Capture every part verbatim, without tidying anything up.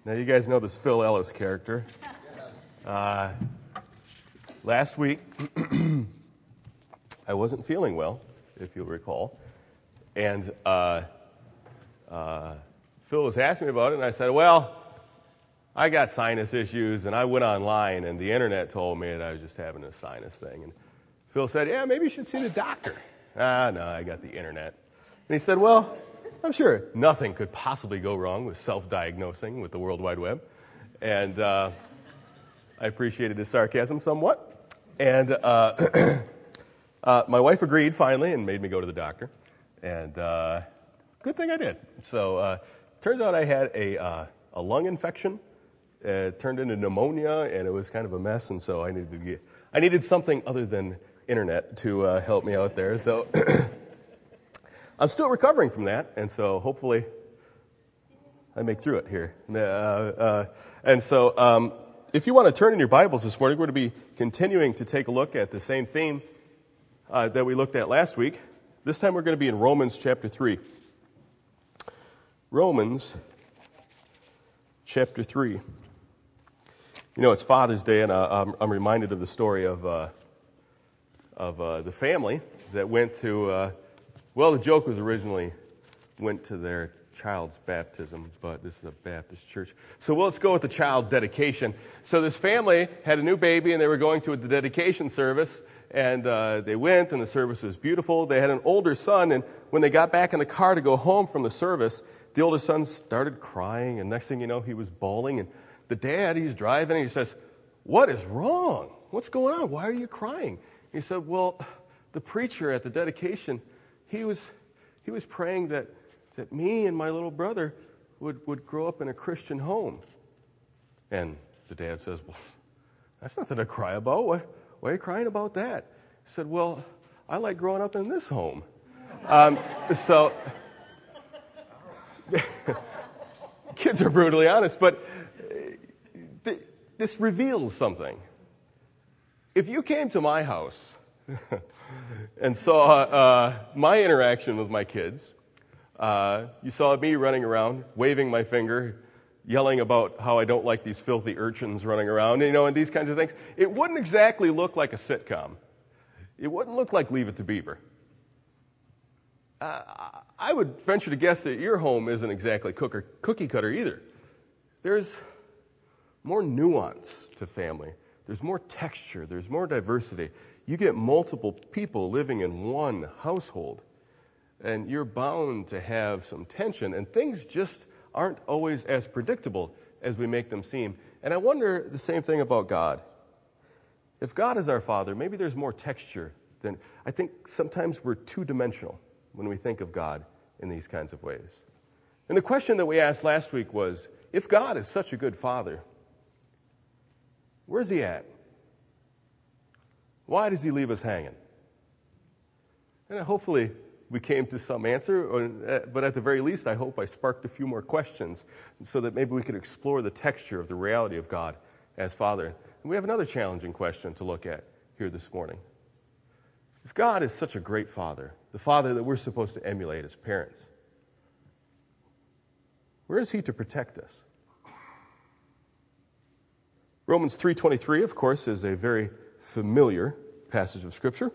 Now, you guys know this Phil Ellis character. Uh, last week, I wasn't feeling well, if you'll recall. And uh, uh, Phil was asking me about it, and I said, well, I got sinus issues, and I went online, and the internet told me that I was just having a sinus thing. And Phil said, yeah, maybe you should see the doctor. Ah, no, I got the internet. And he said, well, I'm sure nothing could possibly go wrong with self-diagnosing with the World Wide Web. And uh, I appreciated his sarcasm somewhat. And uh, uh, my wife agreed finally and made me go to the doctor. And uh, good thing I did. So uh, turns out I had a, uh, a lung infection. It turned into pneumonia, and it was kind of a mess. And so I needed to get, I needed something other than internet to uh, help me out there. So I'm still recovering from that, and so hopefully I make through it here. Uh, uh, and so um, if you want to turn in your Bibles this morning, we're going to be continuing to take a look at the same theme uh, that we looked at last week. This time we're going to be in Romans chapter three. Romans chapter three. You know, it's Father's Day, and uh, I'm, I'm reminded of the story of, uh, of uh, the family that went to... Uh, Well, the joke was originally went to their child's baptism, but this is a Baptist church. So well, let's go with the child dedication. So this family had a new baby, and they were going to the dedication service, and uh, they went, and the service was beautiful. They had an older son, and when they got back in the car to go home from the service, the older son started crying, and next thing you know, he was bawling, and the dad, he's driving, and he says, what is wrong? What's going on? Why are you crying? He said, well, the preacher at the dedication, He was he was praying that, that me and my little brother would, would grow up in a Christian home. And the dad says, well, that's nothing to cry about. Why, why are you crying about that? He said, well, I like growing up in this home. Um, so, kids are brutally honest, but th- this reveals something. If you came to my house and saw uh, my interaction with my kids, uh, you saw me running around, waving my finger, yelling about how I don't like these filthy urchins running around, you know, and these kinds of things. It wouldn't exactly look like a sitcom. It wouldn't look like Leave It to Beaver. Uh, I would venture to guess that your home isn't exactly cooker, cookie cutter either. There's more nuance to family. There's more texture. There's more diversity. You get multiple people living in one household, and you're bound to have some tension, and things just aren't always as predictable as we make them seem. And I wonder the same thing about God. If God is our Father, maybe there's more texture than... I think sometimes we're two-dimensional when we think of God in these kinds of ways. And the question that we asked last week was, if God is such a good Father, where's he at? Why does he leave us hanging? And hopefully we came to some answer, but at the very least I hope I sparked a few more questions so that maybe we could explore the texture of the reality of God as Father. And we have another challenging question to look at here this morning. If God is such a great Father, the Father that we're supposed to emulate as parents, where is he to protect us? Romans three twenty-three, of course, is a very familiar passage of Scripture.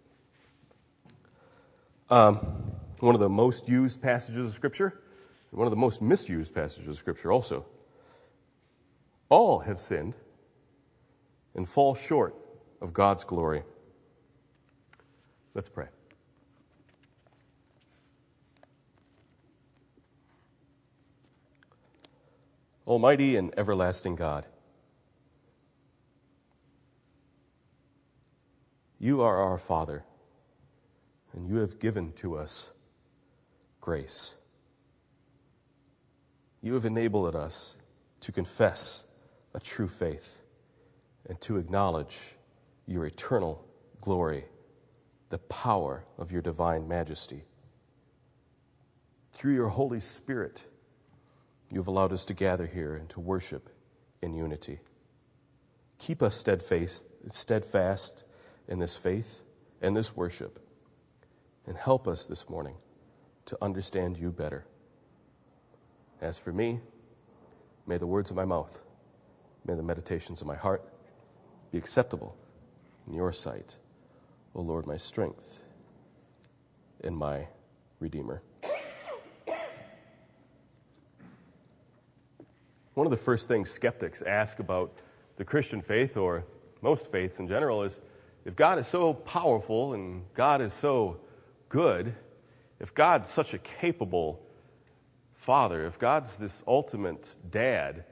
Um, one of the most used passages of Scripture, and one of the most misused passages of Scripture also. All have sinned and fall short of God's glory. Let's pray. Almighty and everlasting God, you are our Father, and you have given to us grace. You have enabled us to confess a true faith and to acknowledge your eternal glory, the power of your divine majesty. Through your Holy Spirit, you have allowed us to gather here and to worship in unity. Keep us steadfast, steadfast in this faith and this worship, and help us this morning to understand you better. As for me, May the words of my mouth, may the meditations of my heart be acceptable in your sight, O Lord, my strength and my Redeemer. One of the first things skeptics ask about the Christian faith, or most faiths in general, is if God is so powerful and God is so good, if God's such a capable father, if God's this ultimate dad,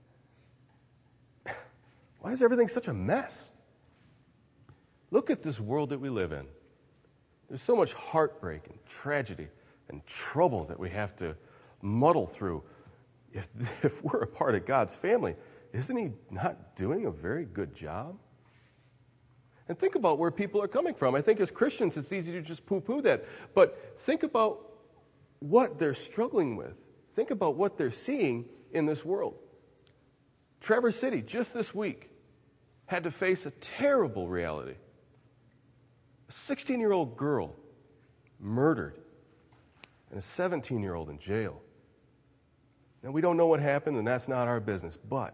why is everything such a mess? Look at this world that we live in. There's so much heartbreak and tragedy and trouble that we have to muddle through. If, if we're a part of God's family, isn't he not doing a very good job? And think about where people are coming from. I think as Christians, it's easy to just poo-poo that. But think about what they're struggling with. Think about what they're seeing in this world. Traverse City, just this week, had to face a terrible reality. A sixteen-year-old girl murdered and a seventeen-year-old in jail. Now, we don't know what happened, and that's not our business, but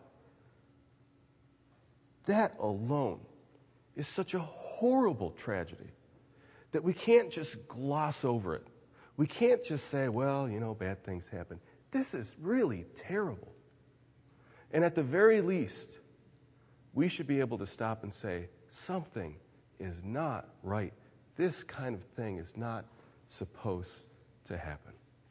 that alone is such a horrible tragedy that we can't just gloss over it. We can't just say, well, you know, bad things happen. This is really terrible. And at the very least, we should be able to stop and say, something is not right. This kind of thing is not supposed to happen.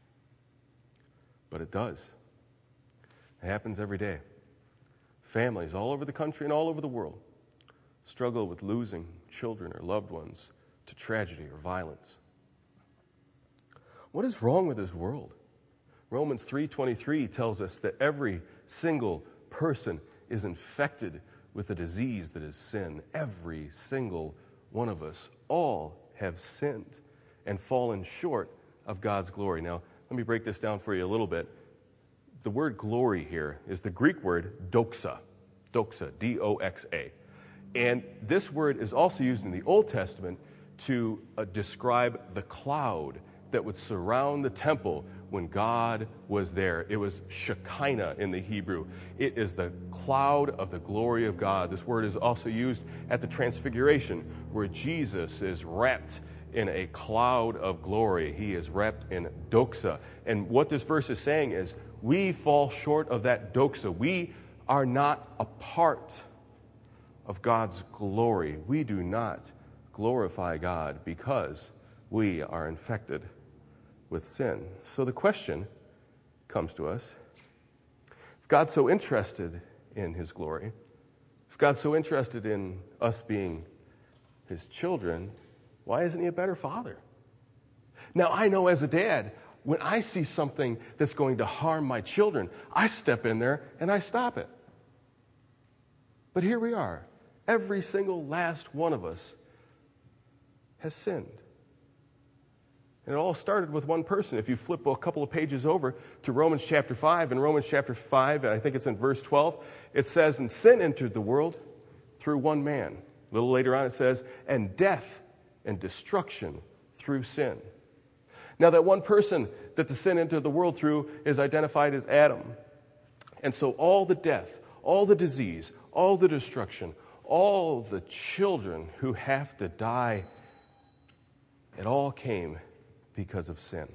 But it does. It happens every day. Families all over the country and all over the world struggle with losing children or loved ones to tragedy or violence. What is wrong with this world? Romans three twenty-three tells us that every single person is infected with a disease that is sin. Every single one of us, all have sinned and fallen short of God's glory. Now, let me break this down for you a little bit. The word glory here is the Greek word doxa, doxa, D O X A. And this word is also used in the Old Testament to uh, describe the cloud that would surround the temple when God was there. It was Shekinah in the Hebrew. It is the cloud of the glory of God. This word is also used at the Transfiguration, where Jesus is wrapped in a cloud of glory. He is wrapped in doxa. And what this verse is saying is, we fall short of that doxa. We are not a part of God's glory. We do not glorify God because we are infected with sin. So the question comes to us, if God's so interested in his glory, if God's so interested in us being his children, why isn't he a better father? Now, I know as a dad, when I see something that's going to harm my children, I step in there and I stop it. But here we are. Every single last one of us has sinned. And it all started with one person. If you flip a couple of pages over to Romans chapter five, in Romans chapter five, and I think it's in verse twelve, it says, and sin entered the world through one man. A little later on it says, and death and destruction through sin. Now, that one person that the sin entered the world through is identified as Adam. And so all the death, all the disease, all the destruction, all the children who have to die, it all came because of sin.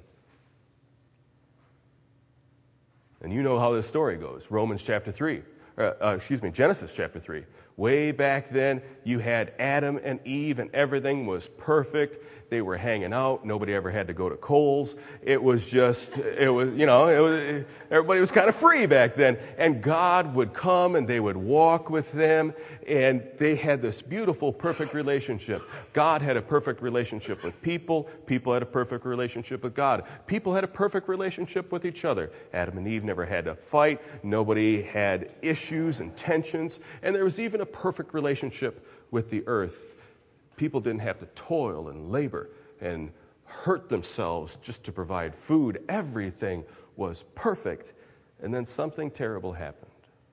And you know how this story goes. Romans chapter three, uh, uh, excuse me, Genesis chapter three. Way back then, you had Adam and Eve, and everything was perfect. They were hanging out. Nobody ever had to go to Kohl's. It was just, it was, you know, it was, everybody was kind of free back then. And God would come and they would walk with them, and they had this beautiful, perfect relationship. God had a perfect relationship with people. People had a perfect relationship with God. People had a perfect relationship with each other. Adam and Eve never had to fight. Nobody had issues and tensions. And there was even a perfect relationship with the earth. People didn't have to toil and labor and hurt themselves just to provide food. Everything was perfect. And then something terrible happened.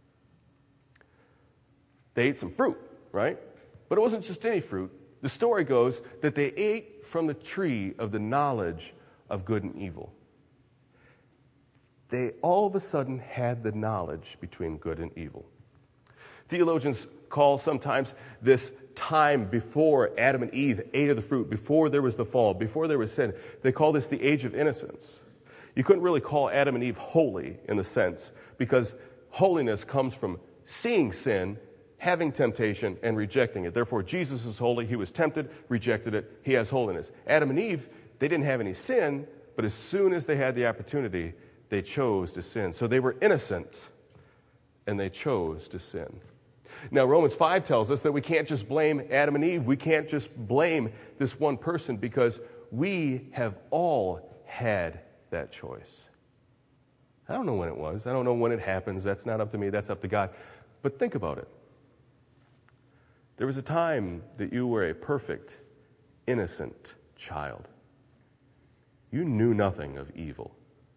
They ate some fruit, right? But it wasn't just any fruit. The story goes that they ate from the tree of the knowledge of good and evil. they all of a sudden had the knowledge between good and evil. Theologians call sometimes this time before Adam and Eve ate of the fruit, before there was the fall, before there was sin, they call this the age of innocence. You couldn't really call Adam and Eve holy in the sense, because holiness comes from seeing sin, having temptation, and rejecting it. Therefore, Jesus is holy. He was tempted, rejected it. He has holiness. Adam and Eve, they didn't have any sin, but as soon as they had the opportunity, they chose to sin. So they were innocent, and they chose to sin. Now, Romans five tells us that we can't just blame Adam and Eve. We can't just blame this one person, because we have all had that choice. I don't know when it was. I don't know when it happens. That's not up to me. That's up to God. But think about it. There was a time that you were a perfect, innocent child. You knew nothing of evil.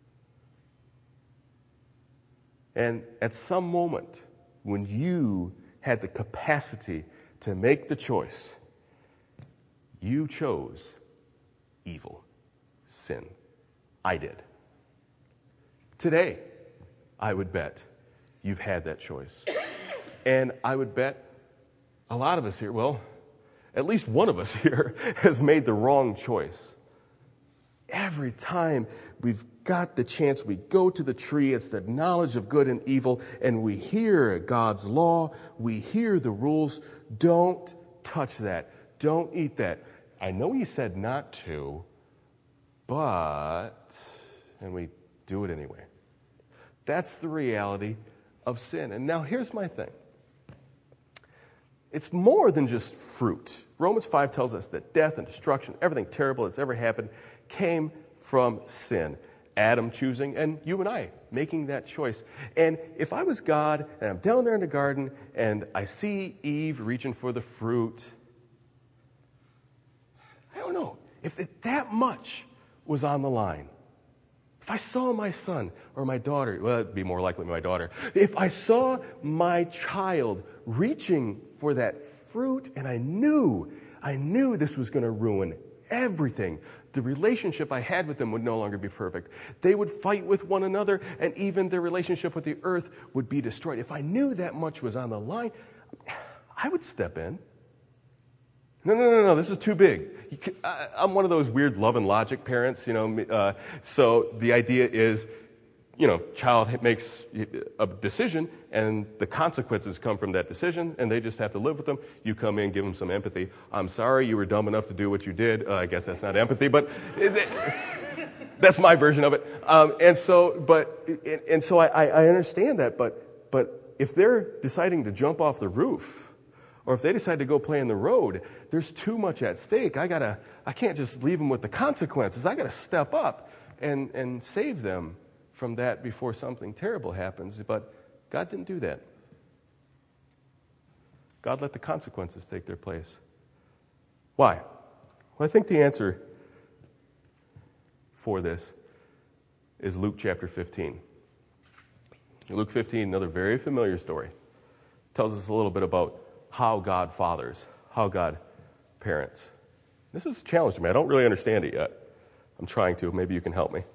And at some moment, when you had the capacity to make the choice, you chose evil, sin. I did. Today, I would bet you've had that choice. And I would bet a lot of us here, well, at least one of us here has made the wrong choice. Every time we've got the chance, we go to the tree, it's the knowledge of good and evil, and we hear God's law, we hear the rules. Don't touch that. Don't eat that. I know he said not to, but, and we do it anyway. That's the reality of sin. And now here's my thing. It's more than just fruit. Romans five tells us that death and destruction, everything terrible that's ever happened, came from sin. Adam choosing, and you and I making that choice. And if I was God, and I'm down there in the garden, and I see Eve reaching for the fruit, I don't know, if it, that much was on the line, if I saw my son or my daughter, well, it'd be more likely my daughter, if I saw my child reaching for that fruit, and I knew, I knew this was going to ruin everything, the relationship I had with them would no longer be perfect. They would fight with one another, and even their relationship with the earth would be destroyed. If I knew that much was on the line, I would step in. No, no, no, no, this is too big. You can, I, I'm one of those weird love and logic parents, you know, uh, so the idea is, you know, child makes a decision, and the consequences come from that decision, and they just have to live with them. You come in, give them some empathy. I'm sorry you were dumb enough to do what you did. Uh, I guess that's not empathy, but it, that's my version of it. Um, and so, but, and, and so I, I understand that, but, but if they're deciding to jump off the roof, or if they decide to go play in the road, there's too much at stake. I gotta, I can't just leave them with the consequences. I gotta step up and, and save them from that before something terrible happens. But God didn't do that. God let the consequences take their place. Why? Well, I think the answer for this is Luke chapter fifteen. Luke fifteen, another very familiar story, tells us a little bit about how God fathers, how God parents. This is a challenge to me. I don't really understand it yet. I'm trying to. Maybe you can help me.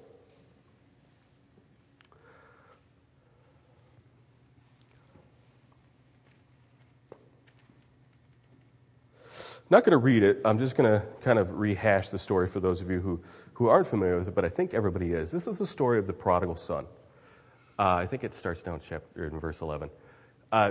Not going to read it. I'm just going to kind of rehash the story for those of you who, who aren't familiar with it, but I think everybody is. This is the story of the prodigal son. Uh, I think it starts down chapter in verse eleven. Uh,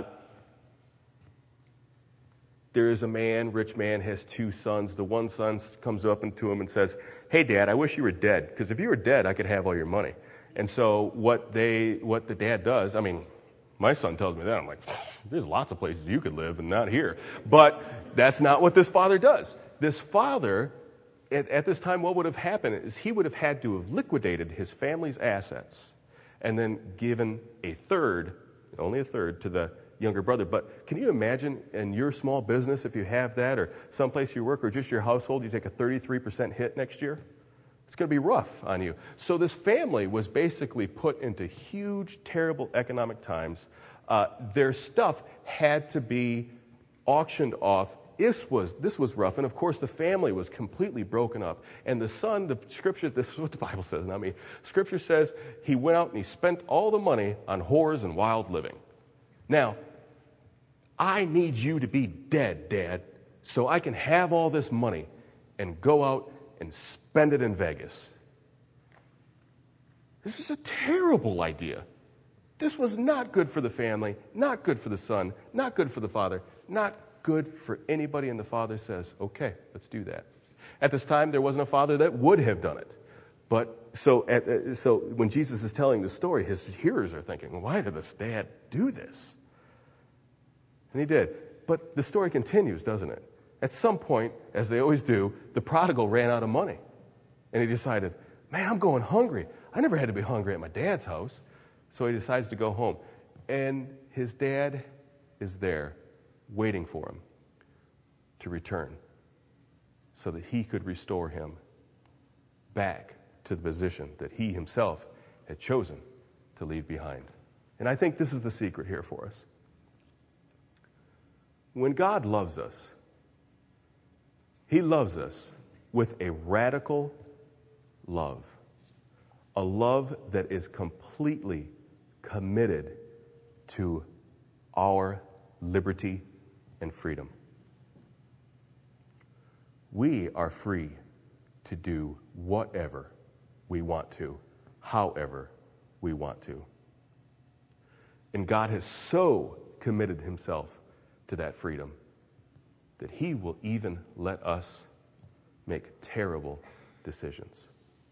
there is a man, rich man, has two sons. The one son comes up to him and says, "Hey, Dad, I wish you were dead, because if you were dead, I could have all your money." And so what they, what the dad does, I mean, my son tells me that. I'm like, there's lots of places you could live and not here. But that's not what this father does. This father, at, at this time, what would have happened is he would have had to have liquidated his family's assets and then given a third, only a third, to the younger brother. But can you imagine in your small business, if you have that, or someplace you work, or just your household, you take a thirty-three percent hit next year? It's going to be rough on you. So this family was basically put into huge, terrible economic times. Uh, their stuff had to be auctioned off this was, this was rough. And of course, the family was completely broken up. And the son, the scripture, this is what the Bible says, not me. Scripture says he went out and he spent all the money on whores and wild living. Now, I need you to be dead, Dad, so I can have all this money and go out and spend it in Vegas. This is a terrible idea. This was not good for the family, not good for the son, not good for the father, not good for anybody. And the father says, okay, let's do that. At this time, there wasn't a father that would have done it. But so, at, uh, so when Jesus is telling the story, his hearers are thinking, well, why did this dad do this? And he did. But the story continues, doesn't it? At some point, as they always do, the prodigal ran out of money. And he decided, man, I'm going hungry. I never had to be hungry at my dad's house. So he decides to go home. And his dad is there waiting for him to return so that he could restore him back to the position that he himself had chosen to leave behind. And I think this is the secret here for us. When God loves us, he loves us with a radical love, a love that is completely committed to our liberty and freedom. We are free to do whatever we want to, however we want to. And God has so committed himself to that freedom that he will even let us make terrible decisions.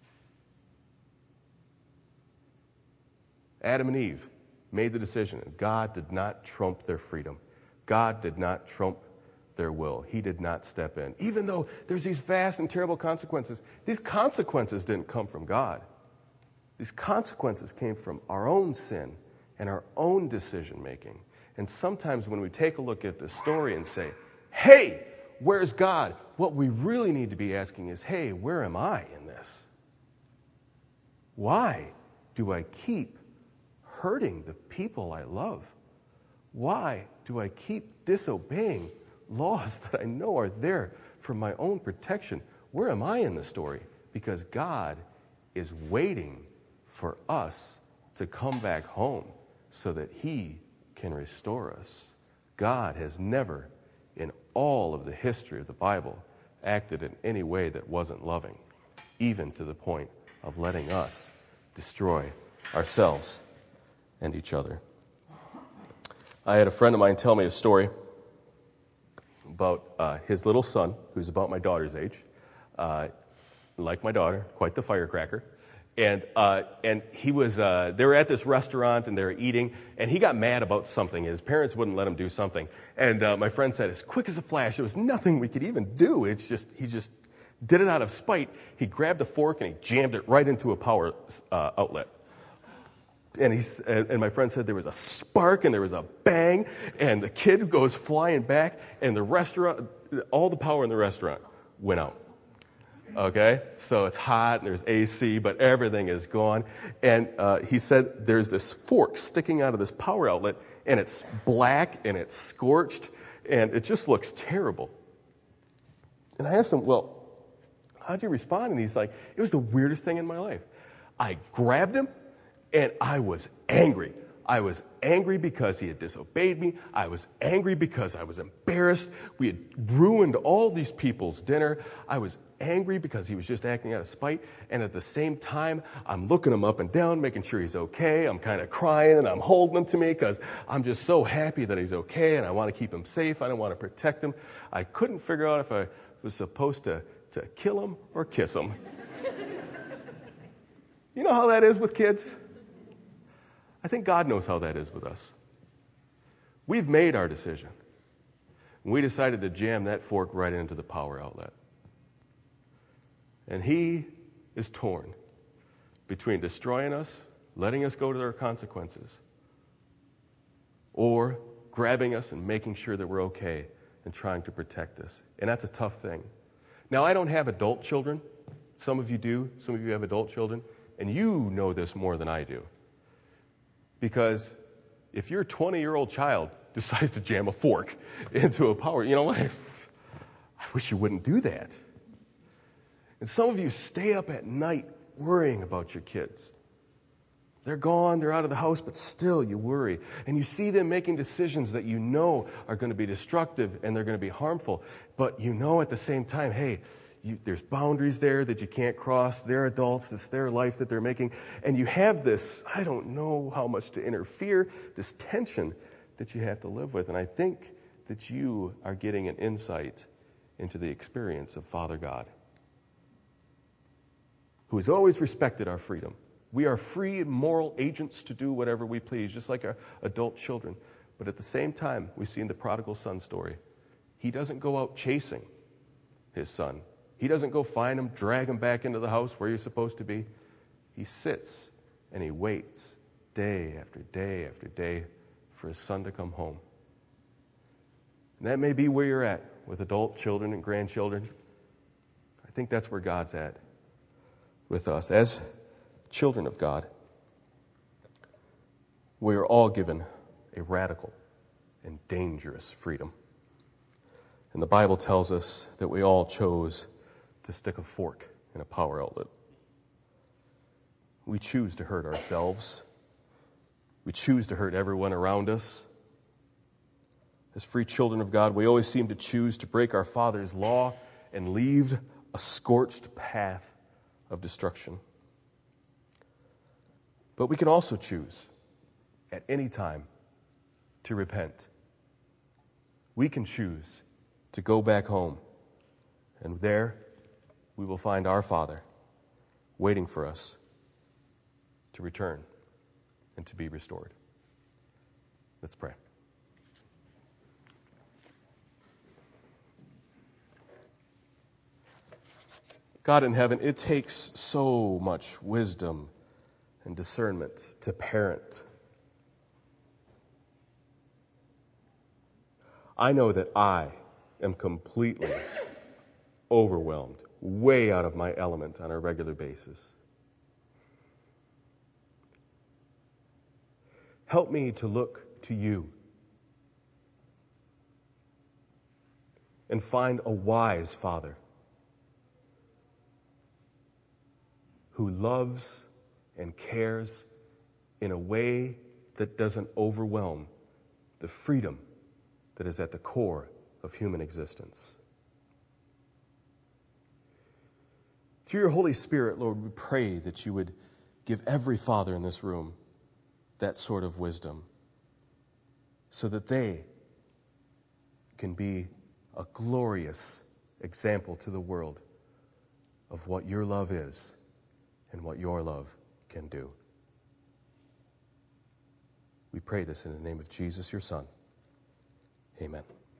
Adam and Eve made the decision, and God did not trump their freedom. God did not trump their will. He did not step in. Even though there's these vast and terrible consequences, these consequences didn't come from God. These consequences came from our own sin and our own decision making. And sometimes when we take a look at the story and say, hey, where's God? What we really need to be asking is, hey, where am I in this? Why do I keep hurting the people I love? Why do I keep disobeying laws that I know are there for my own protection? Where am I in the story? Because God is waiting for us to come back home so that he can restore us. God has never, in all of the history of the Bible, acted in any way that wasn't loving, even to the point of letting us destroy ourselves and each other. I had a friend of mine tell me a story about uh, his little son, who's about my daughter's age, uh, like my daughter, quite the firecracker. And uh, and he was, uh, they were at this restaurant and they were eating, and he got mad about something. His parents wouldn't let him do something. And uh, my friend said, as quick as a flash, there was nothing we could even do. It's just, he just did it out of spite. He grabbed a fork and he jammed it right into a power uh, outlet. And, he, and my friend said there was a spark and there was a bang, and the kid goes flying back, and the restaurant, all the power in the restaurant went out. Okay, so it's hot and there's A C, but everything is gone. And uh, he said there's this fork sticking out of this power outlet, and it's black and it's scorched, and it just looks terrible. And I asked him, well, how'd you respond? And he's like, it was the weirdest thing in my life. I grabbed him, and I was angry. I was angry because he had disobeyed me. I was angry because I was embarrassed. We had ruined all these people's dinner. I was angry because he was just acting out of spite. And at the same time, I'm looking him up and down, making sure he's okay. I'm kind of crying, and I'm holding him to me because I'm just so happy that he's okay, and I want to keep him safe. I don't want to protect him. I couldn't figure out if I was supposed to, to kill him or kiss him. You know how that is with kids? I think God knows how that is with us. We've made our decision. We decided to jam that fork right into the power outlet. And he is torn between destroying us, letting us go to their consequences, or grabbing us and making sure that we're okay and trying to protect us. And that's a tough thing. Now, I don't have adult children. Some of you do. Some of you have adult children. And you know this more than I do. Because if your twenty-year-old child decides to jam a fork into a power, you know what? wish you wouldn't do that. And some of you stay up at night worrying about your kids. They're gone, they're out of the house, but still you worry. And you see them making decisions that you know are going to be destructive and they're going to be harmful. But you know at the same time, hey, you, there's boundaries there that you can't cross. They're adults, it's their life that they're making. And you have this, I don't know how much to interfere, this tension that you have to live with. And I think that you are getting an insight into the experience of Father God, who has always respected our freedom. We are free moral agents to do whatever we please, just like our adult children. But at the same time, we see in the prodigal son story, he doesn't go out chasing his son. He doesn't go find him, drag him back into the house where you're supposed to be. He sits and he waits day after day after day for his son to come home. And that may be where you're at with adult children and grandchildren. I think that's where God's at with us. As children of God, we are all given a radical and dangerous freedom. And the Bible tells us that we all chose to stick a fork in a power outlet. We choose to hurt ourselves. We choose to hurt everyone around us. As free children of God, we always seem to choose to break our Father's law and leave a scorched path of destruction. But we can also choose at any time to repent. We can choose to go back home, and there we will find our Father waiting for us to return and to be restored. Let's pray. God in heaven, it takes so much wisdom and discernment to parent. I know that I am completely overwhelmed, way out of my element on a regular basis. Help me to look to you and find a wise Father who loves and cares in a way that doesn't overwhelm the freedom that is at the core of human existence. Through your Holy Spirit, Lord, we pray that you would give every father in this room that sort of wisdom so that they can be a glorious example to the world of what your love is and what your love can do. We pray this in the name of Jesus, your Son. Amen.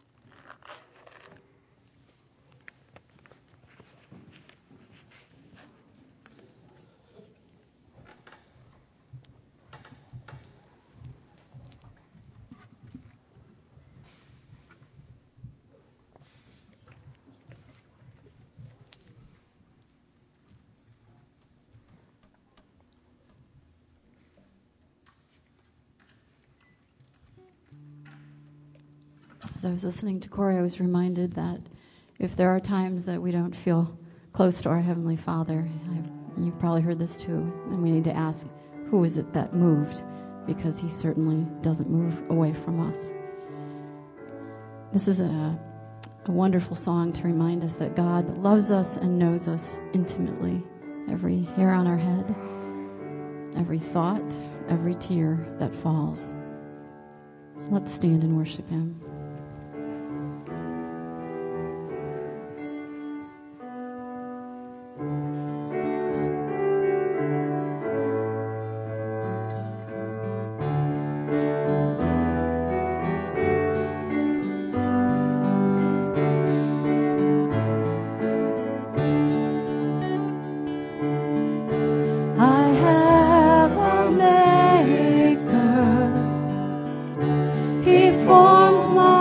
As I was listening to Corey, I was reminded that if there are times that we don't feel close to our Heavenly Father, I, you've probably heard this too, and we need to ask, who is it that moved? Because he certainly doesn't move away from us. This is a, a wonderful song to remind us that God loves us and knows us intimately. Every hair on our head, every thought, every tear that falls. So let's stand and worship him. He formed my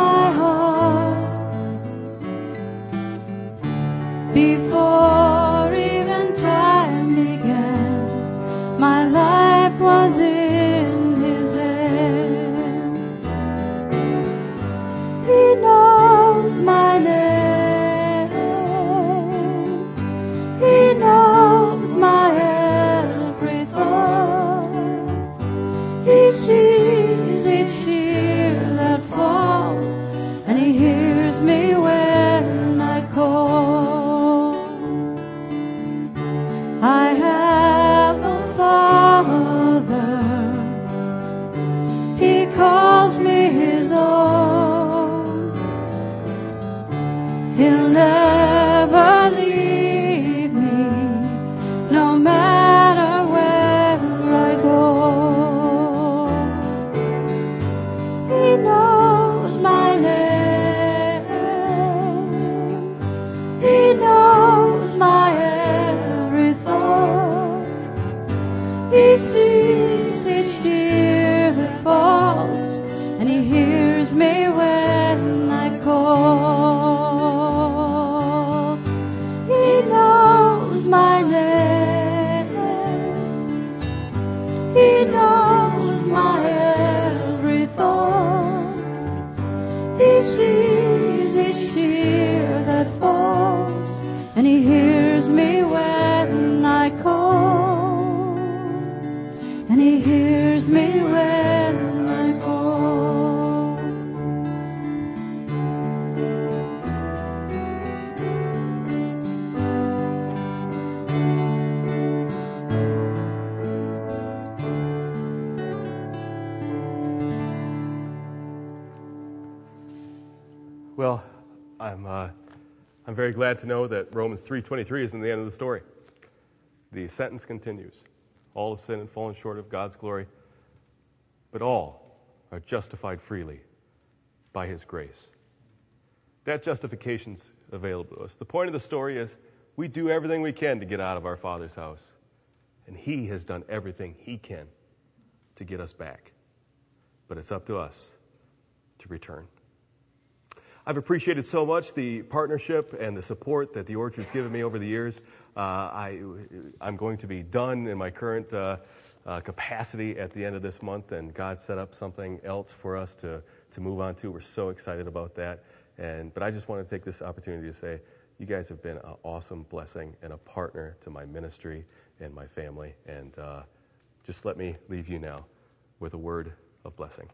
Well, I'm, uh, I'm very glad to know that Romans three twenty-three isn't the end of the story. The sentence continues. All have sinned and fallen short of God's glory, but all are justified freely by his grace. That justification's available to us. The point of the story is we do everything we can to get out of our Father's house, and he has done everything he can to get us back. But it's up to us to return. I've appreciated so much the partnership and the support that the Orchard's given me over the years. Uh, I, I'm going to be done in my current uh, uh, capacity at the end of this month, and God set up something else for us to, to move on to. We're so excited about that. And, but I just want to take this opportunity to say, you guys have been an awesome blessing and a partner to my ministry and my family. And uh, just let me leave you now with a word of blessing.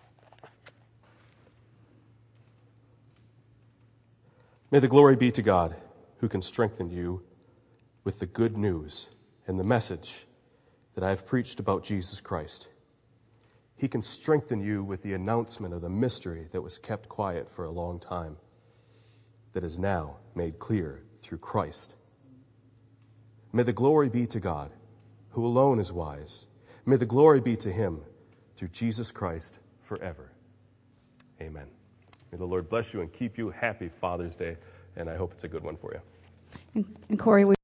May the glory be to God, who can strengthen you with the good news and the message that I have preached about Jesus Christ. He can strengthen you with the announcement of the mystery that was kept quiet for a long time, that is now made clear through Christ. May the glory be to God, who alone is wise. May the glory be to him through Jesus Christ forever. Amen. May the Lord bless you and keep you. Happy Father's Day, and I hope it's a good one for you. And, and Corey, we